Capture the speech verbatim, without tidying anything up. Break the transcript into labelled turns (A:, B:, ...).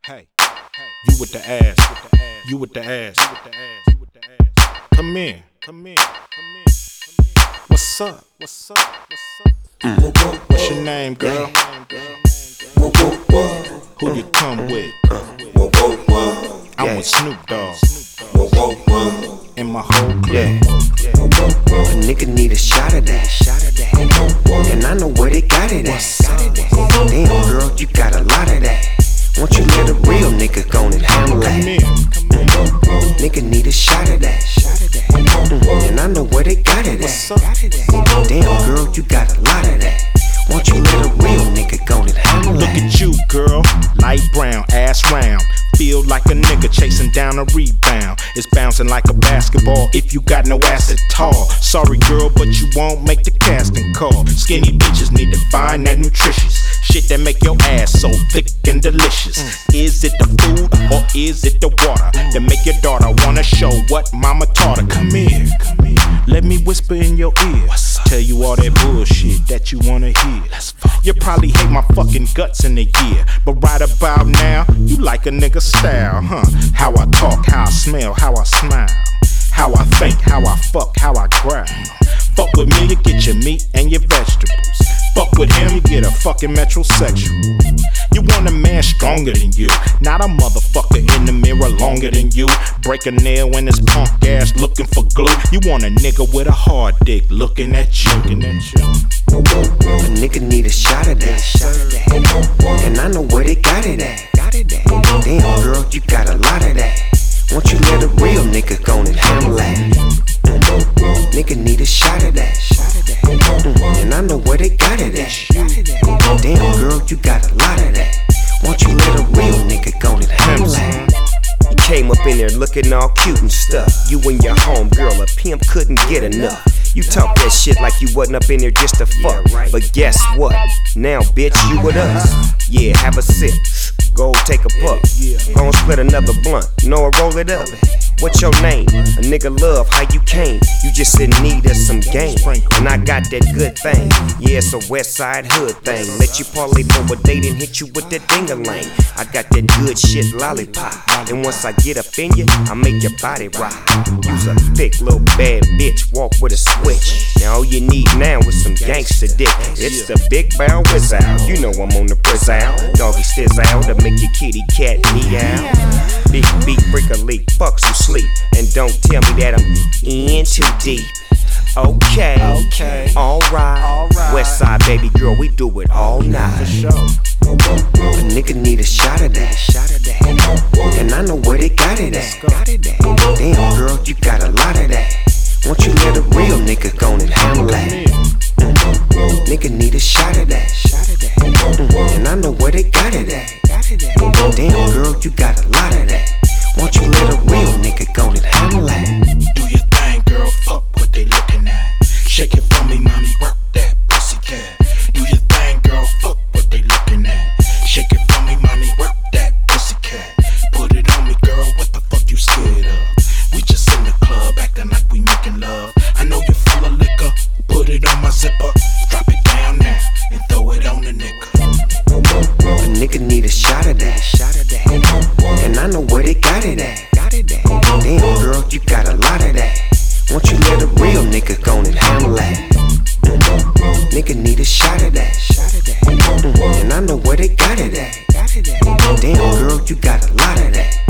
A: Hey, you with the ass, you with the ass, come in, come in, come in. What's up? What's up? What's up? Mm. What's your name, girl? Who you come with? I'm with Snoop Dogg and my whole clique.
B: A nigga need a shot of that, and I know where they got it at. Damn, girl, you got a lot of that. Won't you let a real nigga go and handle that? Nigga need a shot of that, mm, and I know where they got it at. Damn, girl, you got a lot of that. Won't you let a real nigga go and handle that?
A: Look at you, girl, light brown, ass round. Feel like a nigga chasing down a rebound. It's bouncing like a basketball if you got no ass at all. Sorry girl, but you won't make the casting call. Skinny bitches need to find that nutritious shit that make your ass so thick and delicious. Is it the food or is it the water that make your daughter wanna show what mama taught her? Come here, come here. Let me whisper in your ear. Tell you all that bullshit that you wanna hear. You probably hate my fucking guts in a year, but right about now, you like a nigga style, huh? How I talk, how I smell, how I smile, how I think, how I fuck, how I growl. Fuck with me, you get your meat and your vegetables. Fuck with him, you get a fucking metrosexual. You want a man stronger than you, not a motherfucker in the mirror longer than you. Break a nail in his punk ass looking for glue. You want a nigga with a hard dick looking at you. Looking at you.
B: A nigga need a shot of that, and I know where they got it at. Damn, girl, you got a lot of that. Won't you let a real nigga go and handle that? Nigga need a shot of that, mm, and I know where they got it at. Damn, girl, you got a lot of that. Won't you let a real nigga go and handle that? You came up in there looking all cute and stuff. You and your homegirl, a pimp couldn't get enough. You talk that shit like you wasn't up in there just to fuck. But guess what? Now, bitch, you with us. Yeah, have a sip. Go take a puff. Gon' split another blunt. Know I roll it up. What's your name? A nigga love how you came. You just in need of some game, and I got that good thing. Yeah, it's a west side hood thing. Let you parlay for a date and hit you with that ding-a-ling. I got that good shit lollipop, and once I get up in you, I make your body rock. Use a thick little bad bitch, walk with a switch. Now all you need now is some gangster dick. It's the big bow whizzle. You know I'm on the prison. Doggy stizz out to make your kitty cat meow. Big beat, break a leak, fuck some sleep, and don't tell me that I'm in too deep. Okay, okay, alright. Right. West side baby girl, we do it all night. For sure. A nigga need a shot of that, and I know where they got it at. Damn girl, you got a lot of that. Won't you let a real nigga go and handle that? Nigga need a shot of that, mm, and I know where they got it at. Damn girl, you got a lot of that. Won't you let a real nigga go and handle that?
A: Do your thing, girl, fuck what they looking at. Shake it for me, mommy, work that pussy cat. Do your thing, girl, fuck what they looking at. Shake it for me, mommy, work that pussy cat. Put it on me, girl, what the fuck you scared of? We just in the club, acting like we making love. I know you're full of liquor, put it on my zipper. Drop it down now, and throw it on the nigga.
B: A nigga need a shot of that, and I know where they got it at. Damn girl, you got a lot of that. Won't you let a real nigga go and handle that? Nigga need a shot of that, mm, and I know where they got it at. Damn girl, you got a lot of that.